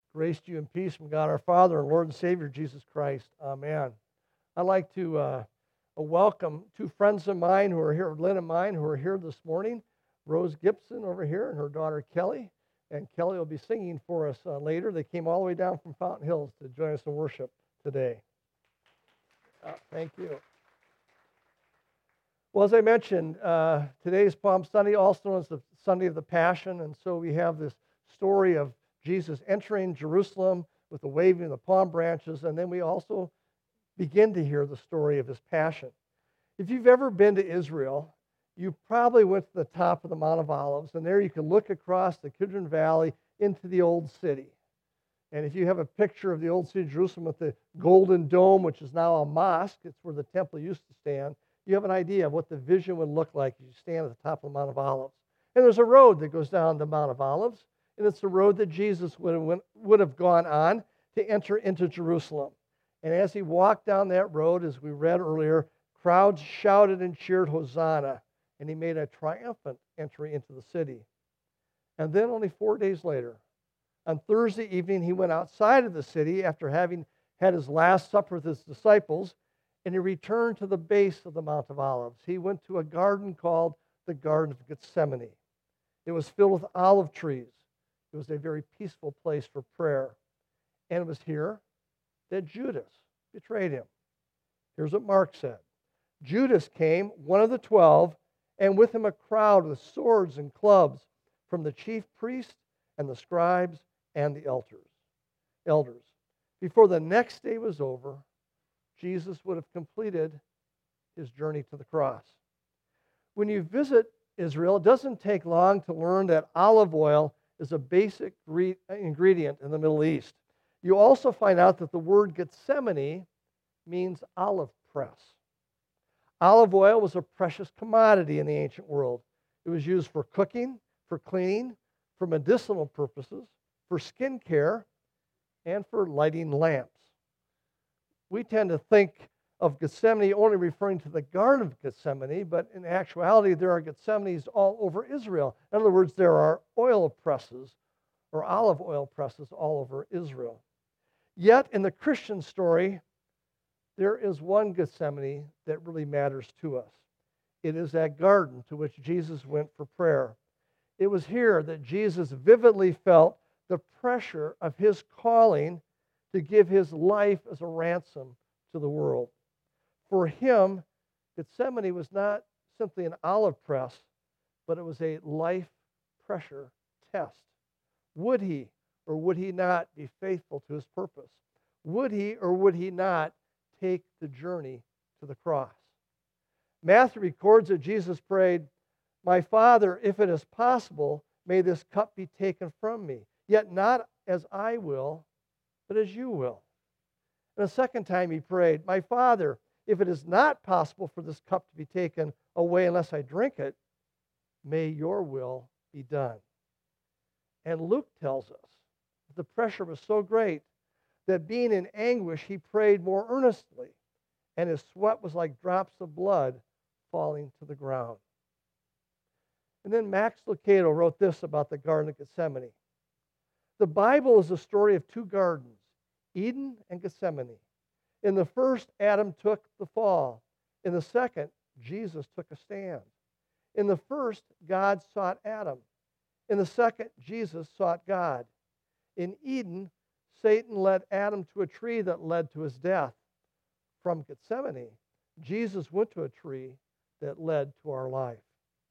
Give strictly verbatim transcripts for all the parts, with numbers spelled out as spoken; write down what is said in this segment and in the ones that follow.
Grace to you and peace from God our Father and Lord and Savior Jesus Christ. Amen. I'd like to uh, welcome two friends of mine who are here, Lynn and mine, who are here this morning. Rose Gibson over here and her daughter Kelly. And Kelly will be singing for us uh, later. They came all the way down from Fountain Hills to join us in worship today. Uh, thank you. Well, as I mentioned, uh, today is Palm Sunday, also known as the Sunday of the Passion. And so we have this story of Jesus entering Jerusalem with the waving of the palm branches, and then we also begin to hear the story of his passion. If you've ever been to Israel, you probably went to the top of the Mount of Olives, and there you can look across the Kidron Valley into the Old City. And if you have a picture of the Old City of Jerusalem with the Golden Dome, which is now a mosque, it's where the temple used to stand, you have an idea of what the vision would look like as you stand at the top of the Mount of Olives. And there's a road that goes down the Mount of Olives, and it's the road that Jesus would have, would have gone on to enter into Jerusalem. And as he walked down that road, as we read earlier, crowds shouted and cheered Hosanna, and he made a triumphant entry into the city. And then only four days later, on Thursday evening, he went outside of the city after having had his last supper with his disciples, and he returned to the base of the Mount of Olives. He went to a garden called the Garden of Gethsemane. It was filled with olive trees. It was a very peaceful place for prayer. And it was here that Judas betrayed him. Here's what Mark said. Judas came, one of the twelve, and with him a crowd with swords and clubs from the chief priests and the scribes and the elders. Elders. Before the next day was over, Jesus would have completed his journey to the cross. When you visit Israel, it doesn't take long to learn that olive oil is a basic ingredient in the Middle East. You also find out that the word Gethsemane means olive press. Olive oil was a precious commodity in the ancient world. It was used for cooking, for cleaning, for medicinal purposes, for skin care, and for lighting lamps. We tend to think of Gethsemane only referring to the Garden of Gethsemane, but in actuality, there are Gethsemanes all over Israel. In other words, there are oil presses or olive oil presses all over Israel. Yet, in the Christian story, there is one Gethsemane that really matters to us. It is that garden to which Jesus went for prayer. It was here that Jesus vividly felt the pressure of his calling to give his life as a ransom to the world. For him, Gethsemane was not simply an olive press, but it was a life pressure test. Would he or would he not be faithful to his purpose? Would he or would he not take the journey to the cross? Matthew records that Jesus prayed, "My Father, if it is possible, may this cup be taken from me, yet not as I will, but as you will." And a second time he prayed, "My Father, if it is not possible for this cup to be taken away unless I drink it, may your will be done." And Luke tells us that the pressure was so great that being in anguish, he prayed more earnestly, and his sweat was like drops of blood falling to the ground. And then Max Lucado wrote this about the Garden of Gethsemane. The Bible is a story of two gardens, Eden and Gethsemane. In the first, Adam took the fall. In the second, Jesus took a stand. In the first, God sought Adam. In the second, Jesus sought God. In Eden, Satan led Adam to a tree that led to his death. From Gethsemane, Jesus went to a tree that led to our life.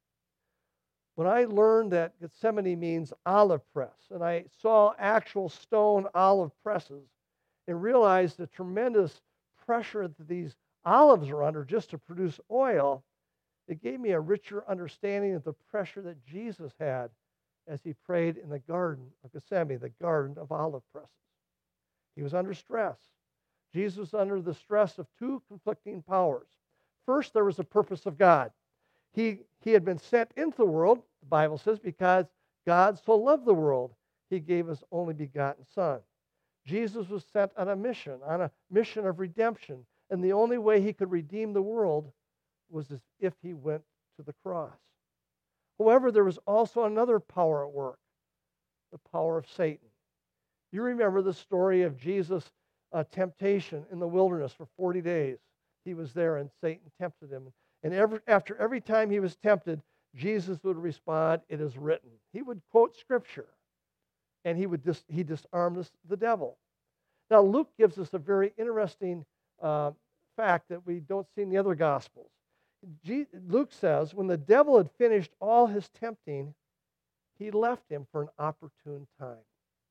When I learned that Gethsemane means olive press, and I saw actual stone olive presses, and realized the tremendous pressure that these olives are under just to produce oil, it gave me a richer understanding of the pressure that Jesus had as he prayed in the Garden of Gethsemane, the Garden of Olive Presses. He was under stress. Jesus was under the stress of two conflicting powers. First, there was the purpose of God. He, he had been sent into the world, the Bible says, because God so loved the world, he gave his only begotten Son. Jesus was sent on a mission, on a mission of redemption, and the only way he could redeem the world was as if he went to the cross. However, there was also another power at work, the power of Satan. You remember the story of Jesus' uh, temptation in the wilderness for forty days. He was there and Satan tempted him. And every, after every time he was tempted, Jesus would respond, "It is written." He would quote Scripture, and he would dis, he disarmed this, the devil. Now, Luke gives us a very interesting uh, fact that we don't see in the other Gospels. G- Luke says, when the devil had finished all his tempting, he left him for an opportune time.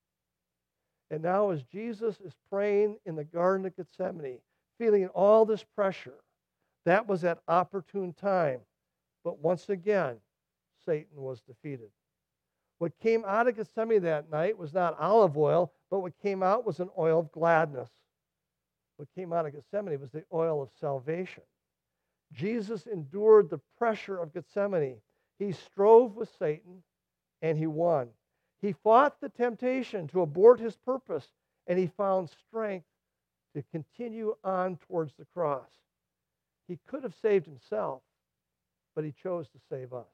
And now as Jesus is praying in the Garden of Gethsemane, feeling all this pressure, that was that opportune time. But once again, Satan was defeated. What came out of Gethsemane that night was not olive oil, but what came out was an oil of gladness. What came out of Gethsemane was the oil of salvation. Jesus endured the pressure of Gethsemane. He strove with Satan, and he won. He fought the temptation to abort his purpose, and he found strength to continue on towards the cross. He could have saved himself, but he chose to save us.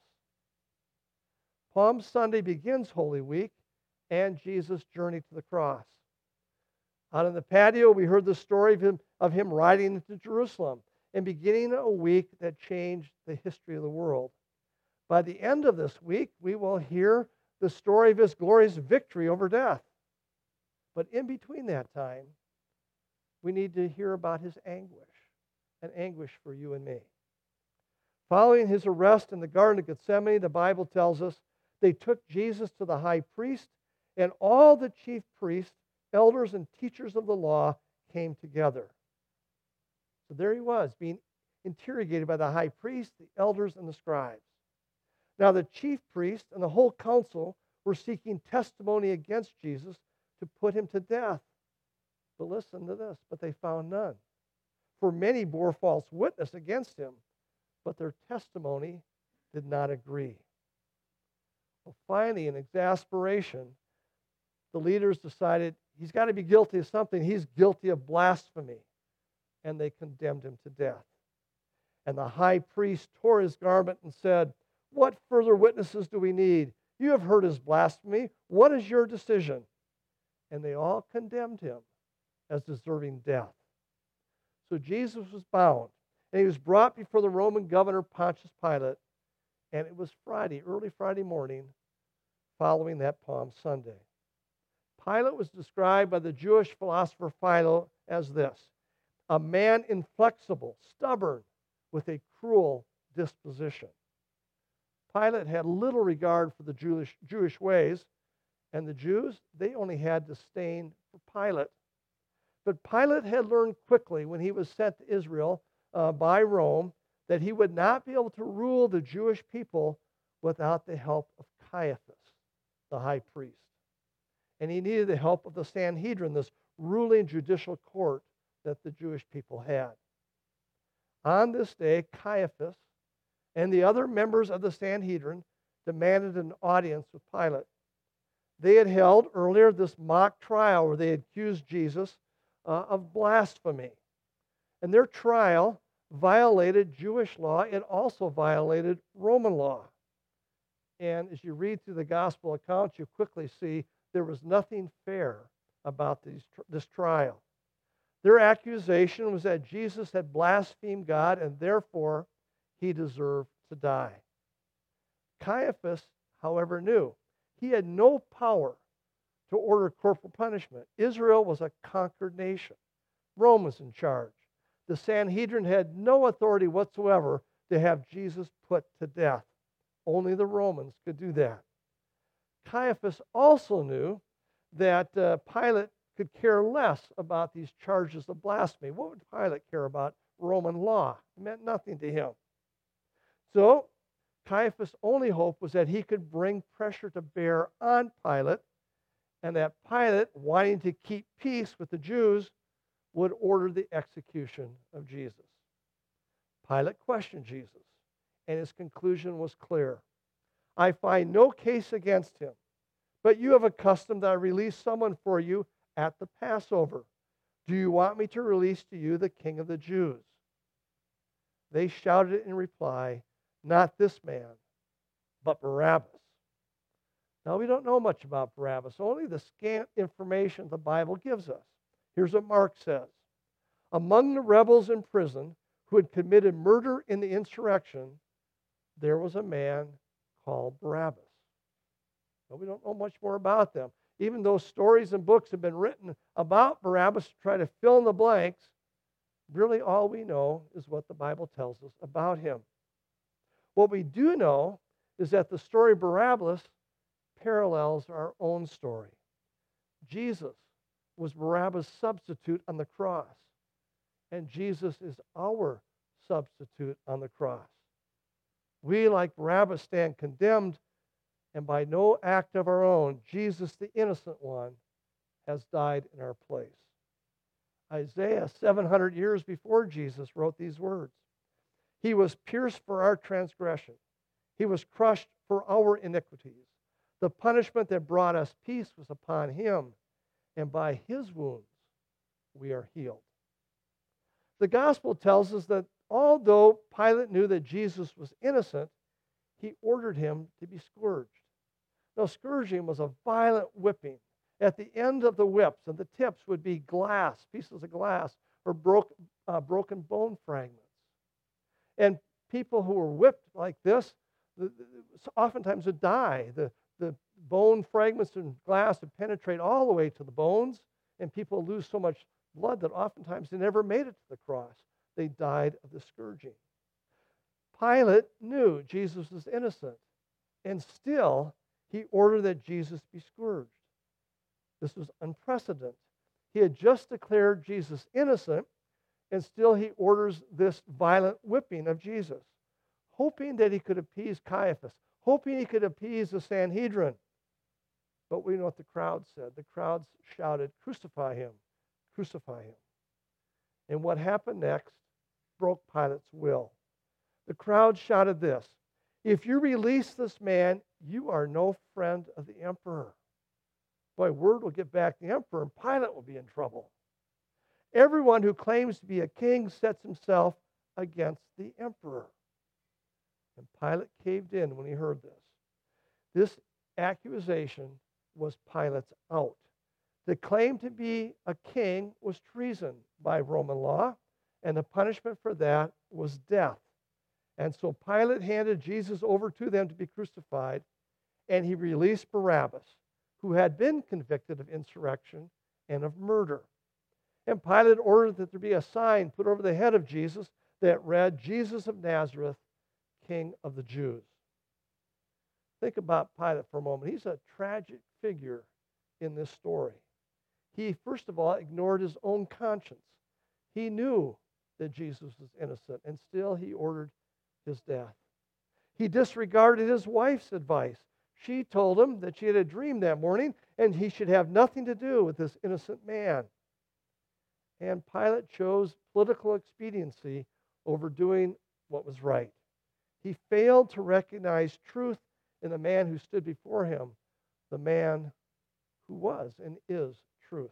Palm Sunday begins Holy Week and Jesus' journey to the cross. Out on the patio, we heard the story of him, of him riding into Jerusalem and beginning a week that changed the history of the world. By the end of this week, we will hear the story of his glorious victory over death. But in between that time, we need to hear about his anguish, an anguish for you and me. Following his arrest in the Garden of Gethsemane, the Bible tells us they took Jesus to the high priest, and all the chief priests, elders, and teachers of the law came together. So there he was, being interrogated by the high priest, the elders, and the scribes. Now the chief priest and the whole council were seeking testimony against Jesus to put him to death. But listen to this, but they found none. For many bore false witness against him, but their testimony did not agree. Well, finally, in exasperation, the leaders decided he's got to be guilty of something. He's guilty of blasphemy. And they condemned him to death. And the high priest tore his garment and said, "What further witnesses do we need? You have heard his blasphemy. What is your decision?" And they all condemned him as deserving death. So Jesus was bound, and he was brought before the Roman governor Pontius Pilate, and it was Friday, early Friday morning, following that Palm Sunday. Pilate was described by the Jewish philosopher Philo as this: a man inflexible, stubborn, with a cruel disposition. Pilate had little regard for the Jewish, Jewish ways, and the Jews, they only had disdain for Pilate. But Pilate had learned quickly when he was sent to Israel uh, by Rome that he would not be able to rule the Jewish people without the help of Caiaphas, the high priest. And he needed the help of the Sanhedrin, this ruling judicial court that the Jewish people had. On this day, Caiaphas and the other members of the Sanhedrin demanded an audience with Pilate. They had held earlier this mock trial where they had accused Jesus uh, of blasphemy. And their trial violated Jewish law. It also violated Roman law. And as you read through the gospel accounts, you quickly see there was nothing fair about these, this trial. Their accusation was that Jesus had blasphemed God, and therefore he deserved to die. Caiaphas, however, knew he had no power to order corporal punishment. Israel was a conquered nation. Rome was in charge. The Sanhedrin had no authority whatsoever to have Jesus put to death. Only the Romans could do that. Caiaphas also knew that uh, Pilate could care less about these charges of blasphemy. What would Pilate care about Roman law? It meant nothing to him. So Caiaphas' only hope was that he could bring pressure to bear on Pilate, and that Pilate, wanting to keep peace with the Jews, would order the execution of Jesus. Pilate questioned Jesus, and his conclusion was clear. "I find no case against him, but you have a custom that I release someone for you at the Passover. Do you want me to release to you the King of the Jews?" They shouted in reply, "Not this man, but Barabbas." Now, we don't know much about Barabbas, only the scant information the Bible gives us. Here's what Mark says. Among the rebels in prison who had committed murder in the insurrection, there was a man called Barabbas. But we don't know much more about them. Even though stories and books have been written about Barabbas to try to fill in the blanks, really all we know is what the Bible tells us about him. What we do know is that the story of Barabbas parallels our own story. Jesus was Barabbas' substitute on the cross, and Jesus is our substitute on the cross. We, like Barabbas, stand condemned, and by no act of our own, Jesus, the innocent one, has died in our place. Isaiah, seven hundred years before Jesus, wrote these words. He was pierced for our transgression. He was crushed for our iniquities. The punishment that brought us peace was upon him, and by his wounds we are healed. The gospel tells us that although Pilate knew that Jesus was innocent, he ordered him to be scourged. Now, scourging was a violent whipping. At the end of the whips and the tips would be glass, pieces of glass, or broke, uh, broken bone fragments. And people who were whipped like this the, the, oftentimes would die. The, the bone fragments and glass would penetrate all the way to the bones, and people lose so much blood that oftentimes they never made it to the cross. They died of the scourging. Pilate knew Jesus was innocent, and still he ordered that Jesus be scourged. This was unprecedented. He had just declared Jesus innocent, and still he orders this violent whipping of Jesus, hoping that he could appease Caiaphas, hoping he could appease the Sanhedrin. But we know what the crowd said. The crowds shouted, "Crucify him, crucify him." And what happened next broke Pilate's will. The crowd shouted this, "If you release this man, you are no friend of the emperor." Boy, word will get back to the emperor, and Pilate will be in trouble. Everyone who claims to be a king sets himself against the emperor. And Pilate caved in when he heard this. This accusation was Pilate's out. To claim to be a king was treason by Roman law, and the punishment for that was death. And so Pilate handed Jesus over to them to be crucified, and he released Barabbas, who had been convicted of insurrection and of murder. And Pilate ordered that there be a sign put over the head of Jesus that read, "Jesus of Nazareth, King of the Jews." Think about Pilate for a moment. He's a tragic figure in this story. He, first of all, ignored his own conscience. He knew that Jesus was innocent, and still he ordered his death. He disregarded his wife's advice. She told him that she had a dream that morning, and he should have nothing to do with this innocent man. And Pilate chose political expediency over doing what was right. He failed to recognize truth in the man who stood before him, the man who was and is truth.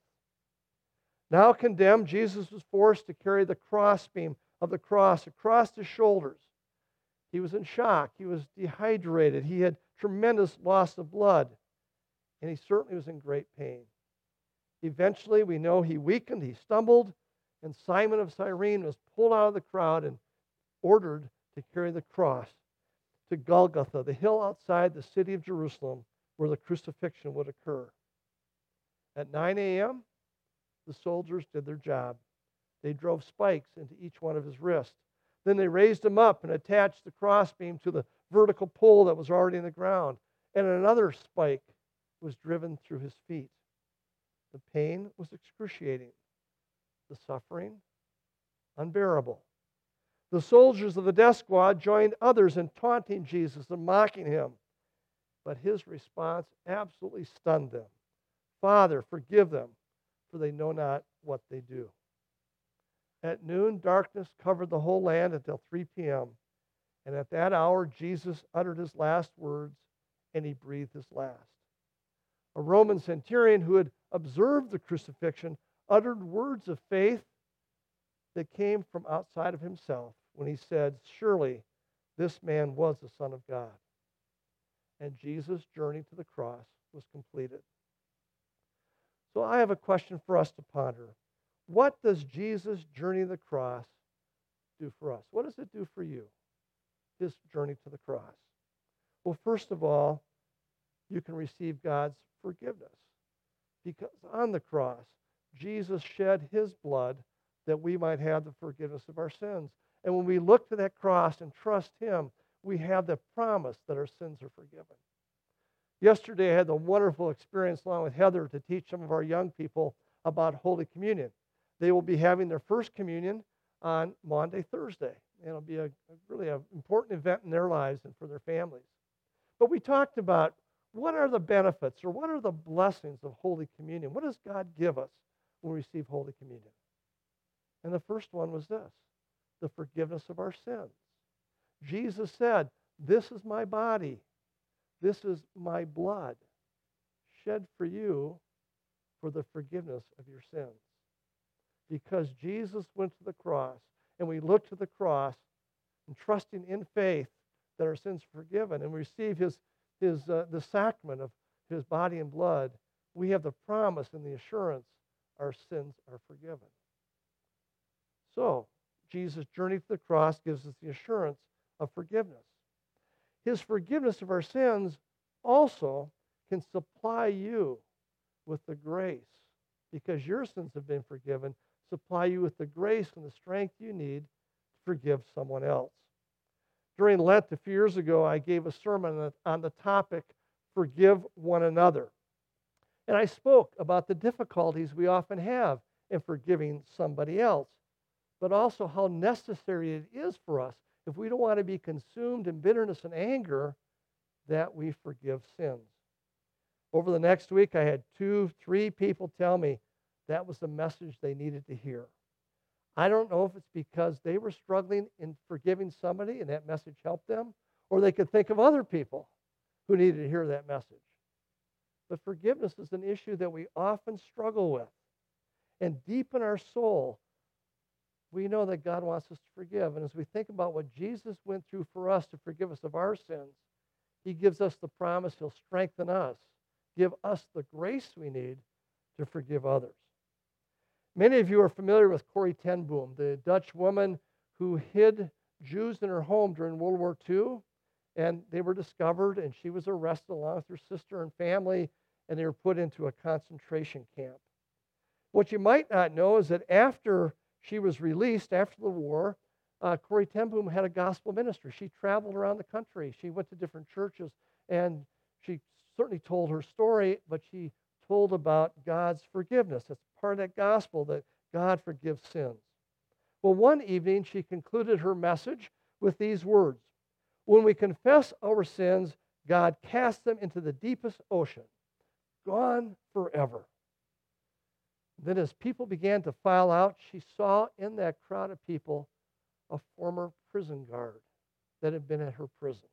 Now condemned, Jesus was forced to carry the crossbeam of the cross across his shoulders. He was in shock. He was dehydrated. He had tremendous loss of blood, and he certainly was in great pain. Eventually, we know he weakened, he stumbled, and Simon of Cyrene was pulled out of the crowd and ordered to carry the cross to Golgotha, the hill outside the city of Jerusalem where the crucifixion would occur. At nine a.m., the soldiers did their job. They drove spikes into each one of his wrists. Then they raised him up and attached the crossbeam to the vertical pole that was already in the ground. And another spike was driven through his feet. The pain was excruciating. The suffering, unbearable. The soldiers of the death squad joined others in taunting Jesus and mocking him. But his response absolutely stunned them. "Father, forgive them, for they know not what they do." At noon, darkness covered the whole land until three p.m. And at that hour, Jesus uttered his last words, and he breathed his last. A Roman centurion who had observed the crucifixion uttered words of faith that came from outside of himself when he said, "Surely this man was the Son of God." and Jesus' journey to the cross was completed. So I have a question for us to ponder. What does Jesus' journey to the cross do for us? What does it do for you, his journey to the cross? Well, first of all, you can receive God's forgiveness. Because on the cross, Jesus shed his blood that we might have the forgiveness of our sins. And when we look to that cross and trust him, we have the promise that our sins are forgiven. Yesterday, I had the wonderful experience along with Heather to teach some of our young people about Holy Communion. They will be having their first communion on Maundy, Thursday. And it'll be a, a really an important event in their lives and for their families. But we talked about what are the benefits or what are the blessings of Holy Communion? What does God give us when we receive Holy Communion? And the first one was this, the forgiveness of our sins. Jesus said, "This is my body. This is my blood shed for you for the forgiveness of your sins." Because Jesus went to the cross, and we look to the cross and trusting in faith that our sins are forgiven and receive his, his uh, the sacrament of his body and blood, we have the promise and the assurance our sins are forgiven. So, Jesus' journey to the cross gives us the assurance of forgiveness. His forgiveness of our sins also can supply you with the grace, because your sins have been forgiven, supply you with the grace and the strength you need to forgive someone else. During Lent a few years ago, I gave a sermon on the topic, forgive one another. And I spoke about the difficulties we often have in forgiving somebody else, but also how necessary it is for us, if we don't want to be consumed in bitterness and anger, that we forgive sins. Over the next week, I had two, three people tell me that was the message they needed to hear. I don't know if it's because they were struggling in forgiving somebody and that message helped them, or they could think of other people who needed to hear that message. But forgiveness is an issue that we often struggle with. And deep in our soul, we know that God wants us to forgive. And as we think about what Jesus went through for us to forgive us of our sins, he gives us the promise he'll strengthen us, give us the grace we need to forgive others. Many of you are familiar with Corrie ten Boom, the Dutch woman who hid Jews in her home during World War Two, and they were discovered, and she was arrested along with her sister and family, and they were put into a concentration camp. What you might not know is that after she was released, after the war, uh, Corrie ten Boom had a gospel ministry. She traveled around the country. She went to different churches, and she certainly told her story, but she told about God's forgiveness. That's part of that gospel, that God forgives sins. Well, one evening, she concluded her message with these words: "When we confess our sins, God casts them into the deepest ocean, gone forever." Then as people began to file out, she saw in that crowd of people a former prison guard that had been at her prison.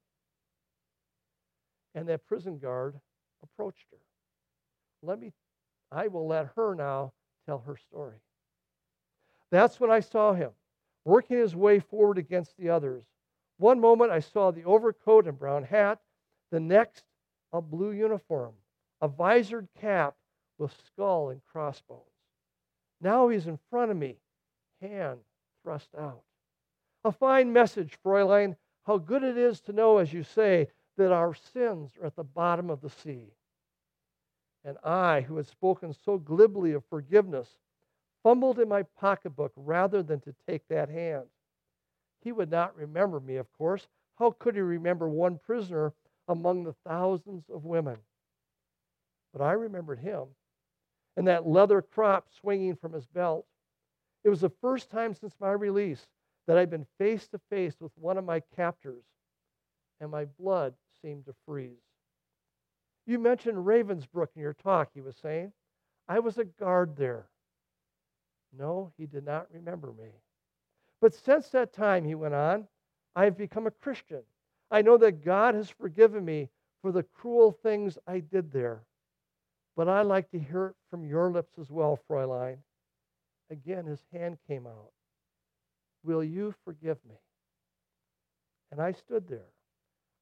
And that prison guard approached her. Let me, I will let her now tell her story. That's when I saw him, working his way forward against the others. One moment I saw the overcoat and brown hat, the next a blue uniform, a visored cap with skull and crossbones. Now he's in front of me, hand thrust out. A fine message, Fräulein. How good it is to know, as you say, that our sins are at the bottom of the sea. And I, who had spoken so glibly of forgiveness, fumbled in my pocketbook rather than to take that hand. He would not remember me, of course. How could he remember one prisoner among the thousands of women? But I remembered him, and that leather crop swinging from his belt. It was the first time since my release that I'd been face to face with one of my captors, and my blood seemed to freeze. You mentioned Ravensbrück in your talk, he was saying. I was a guard there. No, he did not remember me. But since that time, he went on, I have become a Christian. I know that God has forgiven me for the cruel things I did there. But I'd like to hear it from your lips as well, Fräulein. Again, his hand came out. Will you forgive me? And I stood there.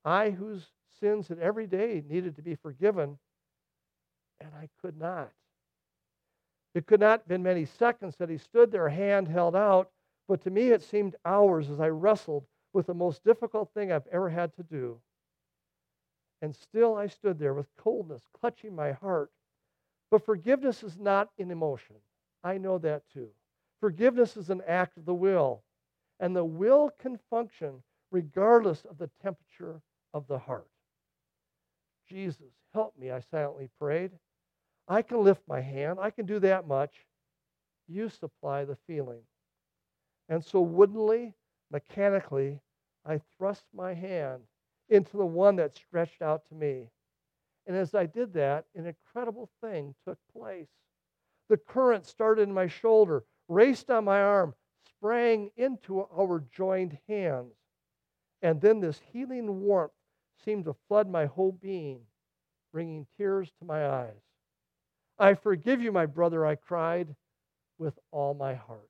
I whose sins had every day needed to be forgiven, and I could not. It could not have been many seconds that he stood there, hand held out, but to me it seemed hours as I wrestled with the most difficult thing I've ever had to do. And still I stood there with coldness clutching my heart. But forgiveness is not an emotion. I know that too. Forgiveness is an act of the will, and the will can function regardless of the temperature of the heart. Jesus, help me, I silently prayed. I can lift my hand. I can do that much. You supply the feeling. And so woodenly, mechanically, I thrust my hand into the one that stretched out to me. And as I did that, an incredible thing took place. The current started in my shoulder, raced on my arm, sprang into our joined hands. And then this healing warmth seemed to flood my whole being, bringing tears to my eyes. I forgive you, my brother, I cried with all my heart.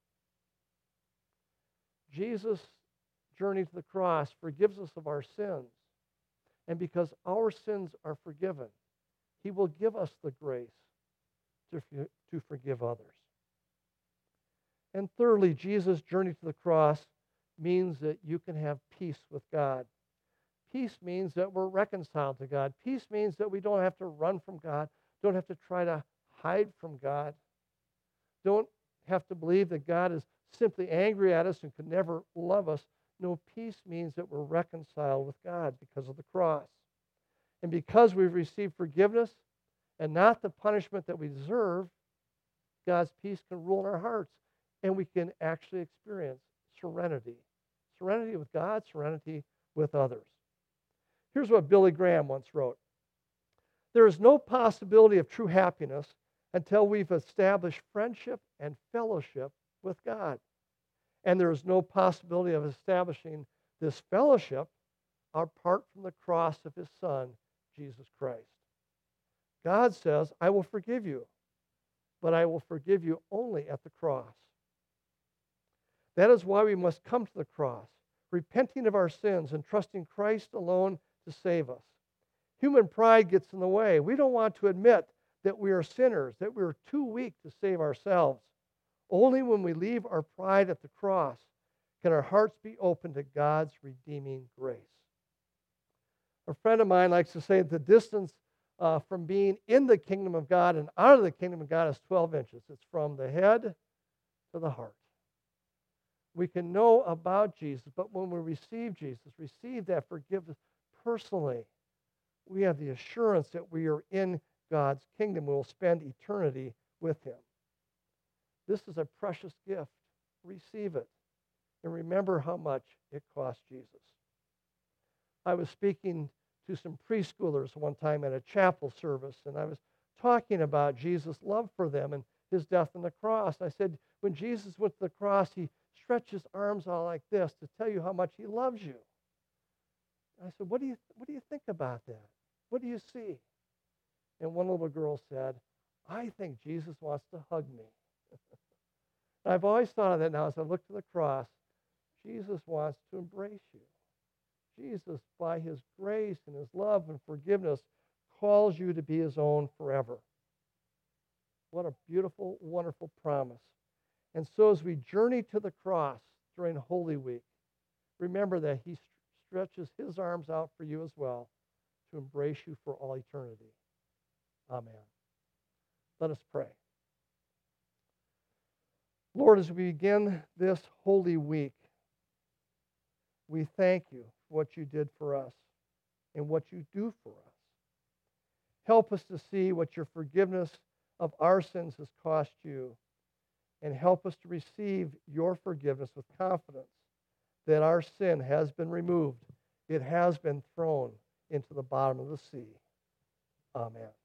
Jesus' journey to the cross forgives us of our sins. And because our sins are forgiven, he will give us the grace to, to forgive others. And thirdly, Jesus' journey to the cross means that you can have peace with God. Peace means that we're reconciled to God. Peace means that we don't have to run from God, don't have to try to hide from God, don't have to believe that God is simply angry at us and could never love us. No, peace means that we're reconciled with God because of the cross. And because we've received forgiveness and not the punishment that we deserve, God's peace can rule in our hearts, and we can actually experience serenity. Serenity with God, serenity with others. Here's what Billy Graham once wrote. There is no possibility of true happiness until we've established friendship and fellowship with God. And there is no possibility of establishing this fellowship apart from the cross of his Son, Jesus Christ. God says, I will forgive you, but I will forgive you only at the cross. That is why we must come to the cross, repenting of our sins and trusting Christ alone to save us. Human pride gets in the way. We don't want to admit that we are sinners, that we are too weak to save ourselves. Only when we leave our pride at the cross can our hearts be open to God's redeeming grace. A friend of mine likes to say that the distance uh, from being in the kingdom of God and out of the kingdom of God is twelve inches. It's from the head to the heart. We can know about Jesus, but when we receive Jesus, receive that forgiveness personally, we have the assurance that we are in God's kingdom. We will spend eternity with him. This is a precious gift. Receive it. And remember how much it cost Jesus. I was speaking to some preschoolers one time at a chapel service, and I was talking about Jesus' love for them and his death on the cross. I said, when Jesus went to the cross, he stretched his arms out like this to tell you how much he loves you. I said, what do you, what do you think about that? What do you see? And one little girl said, I think Jesus wants to hug me. I've always thought of that now as I look to the cross. Jesus wants to embrace you. Jesus, by his grace and his love and forgiveness, calls you to be his own forever. What a beautiful, wonderful promise. And so as we journey to the cross during Holy Week, remember that he stretches his arms out for you as well to embrace you for all eternity. Amen. Let us pray. Lord, as we begin this Holy Week, we thank you for what you did for us and what you do for us. Help us to see what your forgiveness of our sins has cost you, and help us to receive your forgiveness with confidence that our sin has been removed. It has been thrown into the bottom of the sea. Amen.